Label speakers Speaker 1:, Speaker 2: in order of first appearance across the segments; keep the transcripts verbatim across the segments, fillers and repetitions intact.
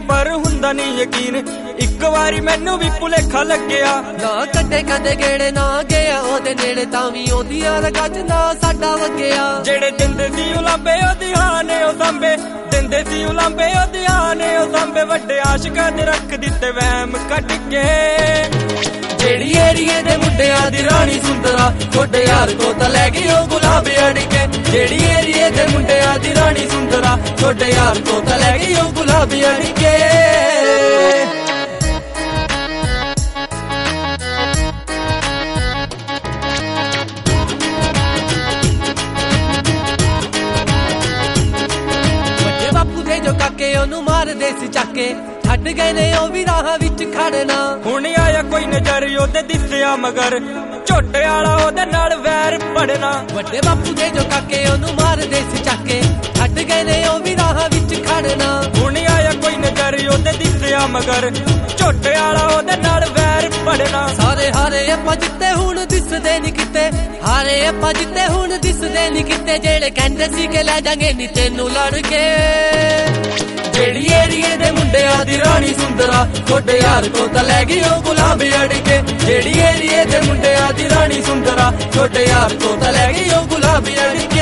Speaker 1: पर हुंदा नहीं यकीन। एक वारी मैनू भी भुलेखा लग्या
Speaker 2: ना कदे कदे गेड़े ना गया ओदे नेड़े तां वी ओदियां रगां च ना साडा वग्या। जेड़े दिंदे सी उलांबे ओदियां ने ओ सांबे दिंदे सी उलांबे ओदियां ने ओ सांबे वड्डे आशिकां दे रख दित्ते वहम कट के। जेड़ी एरिए दे मुंडियां दी रानी सुंदरा छोटे यार को तां लै गई ओ गुलाब अड़के। जेड़ी एरिए दे मुंडियां दी रानी सुंदरा छोटे यार को तां लै गई ओ गुलाब अड़के। बड़े बापू दे जो काके ओनू मार दे सी चाके छड्ड गए ने ओ भी राह विच खड़ना। हुण आया कोई नजर ओदे दिसिया मगर झोटे आला ओदे नाल वैर पड़ना। वड्डे बापू दे जो काके ओनू मार दे सी चाके छड्ड गए ने ओ भी राह विच खड़ना। हुण आया कोई नजर ओदे दिसिया मगर झोटे आला ओदे नाल वैर पड़ना। सारे हारे आपां जित्ते हुण दिसदे नी किते हारे आपां जित्ते हुण दिसदे नी किते। जेड़े कहंदे सी के लै जांगे नी तैनू लड़ के। जेड़ी एरिए दे मुंडियां दी रानी सुंदरा छोटे यार को तां लै गई ओ गुलाब अड़के। जेड़ी एरिए दे मुंडियां दी रानी सुंदरा छोटे यार को तां लै गई ओ गुलाब अड़के।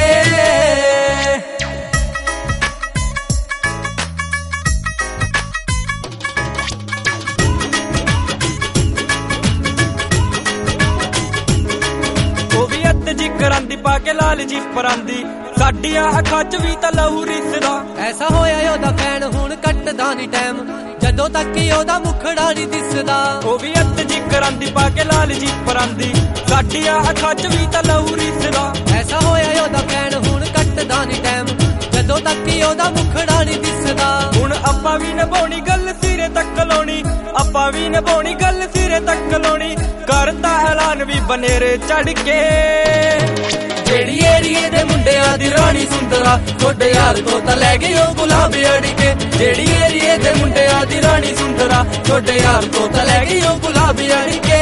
Speaker 2: जी करांदी पाके लाल जी परांदी साडियां अखां च वी तां लहू रिसदा। ऐसा होया ओदा फैन हुण कटदा नी टैम जदों तक ओदा मुखड़ा नी दिसदा। ओ वी अत जी करांदी पाके लाल जी परांदी साडियां अखां च वी तां लहू रिसदा। ऐसा होया ओदा फैन हुण कटदा नी टैम जदों तक ओदा मुखड़ा नी दिसदा। हुण आपां वी निभाउणी गल सिरे तक लाउणी आपां वी निभाउणी गल सिरे तक लाउणी करता ऐलान वी बनेरे चढ़ के। जेड़ी एरिए दे मुंडियां दी रानी सुंदरा छोटे यार को तां लै गई ओ गुलाब अड़के। जेड़ी एरिए दे मुंडियां दी रानी सुंदरा छोटे यार को तां लै गई ओ गुलाब अड़के।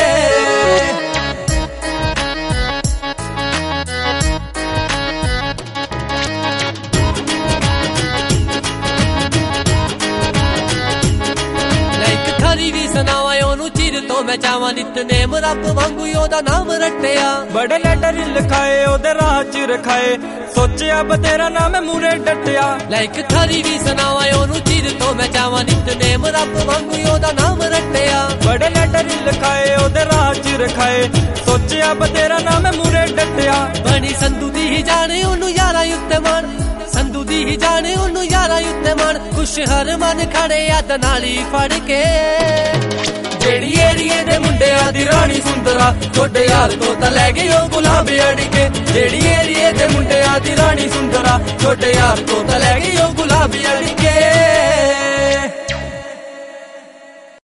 Speaker 2: सनावा ओनू चिर तो मैं चावां नितनेम रब वांगू ओदा नाम रट्टिया। बड़े लैटर लिखाए ओदे राह च रखाए सोचिया बतेरा नाम मूरे डटिया। लाइक थारी भी सनावा ओनू चिर तो मैं चावां नितनेम रब वांगू ओदा नाम रट्टिया। बड़े लैटर लिखाए ओदे राह च रखाए सोचिया बतेरा नाम मूरे डटिया। बनी संधू दी ही जाने ओनू यारा उत्ते मान संधू दी ही जाने ओनू यारा उत्ते मान खुश हर मन खड़े याद नाली फड़ के। जेड़ी एरिए दे मुंडियां दी रानी सुंदरा छोटे यार को तां लै गई ओ गुलाब अड़के। जेड़ी एरिए दे मुंडियां दी रानी सुंदरा छोटे यार को तां लै गई ओ गुलाब अड़के।